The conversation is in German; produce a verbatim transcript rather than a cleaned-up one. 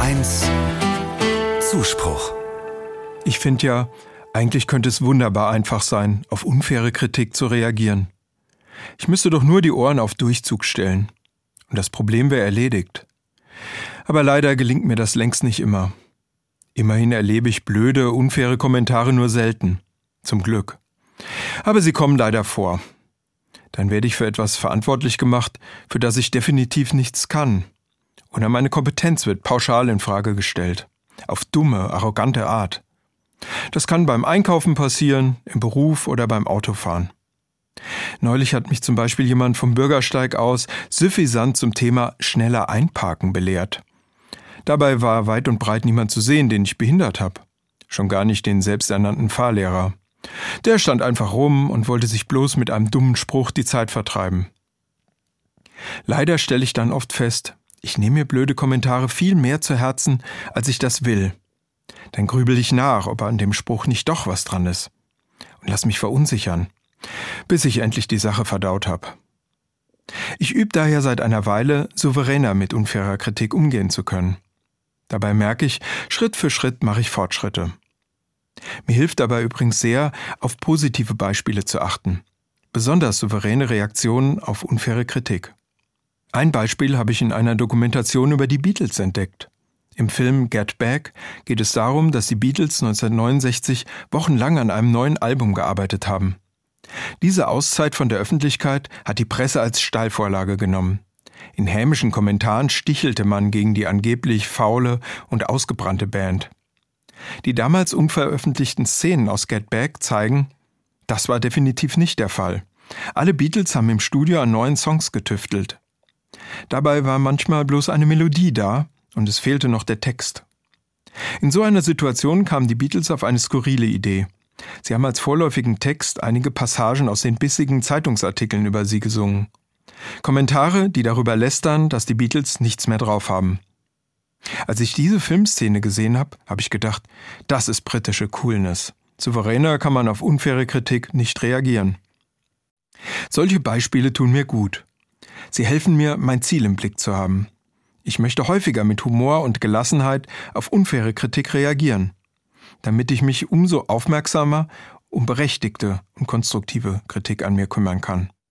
eins Zuspruch. Ich finde ja, eigentlich könnte es wunderbar einfach sein, auf unfaire Kritik zu reagieren. Ich müsste doch nur die Ohren auf Durchzug stellen. Und das Problem wäre erledigt. Aber leider gelingt mir das längst nicht immer. Immerhin erlebe ich blöde, unfaire Kommentare nur selten. Zum Glück. Aber sie kommen leider vor. Dann werde ich für etwas verantwortlich gemacht, für das ich definitiv nichts kann. Oder meine Kompetenz wird pauschal in Frage gestellt. Auf dumme, arrogante Art. Das kann beim Einkaufen passieren, im Beruf oder beim Autofahren. Neulich hat mich zum Beispiel jemand vom Bürgersteig aus suffisant zum Thema schneller einparken belehrt. Dabei war weit und breit niemand zu sehen, den ich behindert habe. Schon gar nicht den selbsternannten Fahrlehrer. Der stand einfach rum und wollte sich bloß mit einem dummen Spruch die Zeit vertreiben. Leider stelle ich dann oft fest, ich nehme mir blöde Kommentare viel mehr zu Herzen, als ich das will. Dann grübel ich nach, ob an dem Spruch nicht doch was dran ist. Und lass mich verunsichern, bis ich endlich die Sache verdaut habe. Ich übe daher seit einer Weile, souveräner mit unfairer Kritik umgehen zu können. Dabei merke ich, Schritt für Schritt mache ich Fortschritte. Mir hilft dabei übrigens sehr, auf positive Beispiele zu achten. Besonders souveräne Reaktionen auf unfaire Kritik. Ein Beispiel habe ich in einer Dokumentation über die Beatles entdeckt. Im Film Get Back geht es darum, dass die Beatles neunzehnhundertneunundsechzig wochenlang an einem neuen Album gearbeitet haben. Diese Auszeit von der Öffentlichkeit hat die Presse als Steilvorlage genommen. In hämischen Kommentaren stichelte man gegen die angeblich faule und ausgebrannte Band. Die damals unveröffentlichten Szenen aus Get Back zeigen, das war definitiv nicht der Fall. Alle Beatles haben im Studio an neuen Songs getüftelt. Dabei war manchmal bloß eine Melodie da und es fehlte noch der Text. In so einer Situation kamen die Beatles auf eine skurrile Idee. Sie haben als vorläufigen Text einige Passagen aus den bissigen Zeitungsartikeln über sie gesungen. Kommentare, die darüber lästern, dass die Beatles nichts mehr drauf haben. Als ich diese Filmszene gesehen habe, habe ich gedacht, das ist britische Coolness. Souveräner kann man auf unfaire Kritik nicht reagieren. Solche Beispiele tun mir gut. Sie helfen mir, mein Ziel im Blick zu haben. Ich möchte häufiger mit Humor und Gelassenheit auf unfaire Kritik reagieren, damit ich mich umso aufmerksamer um berechtigte und konstruktive Kritik an mir kümmern kann.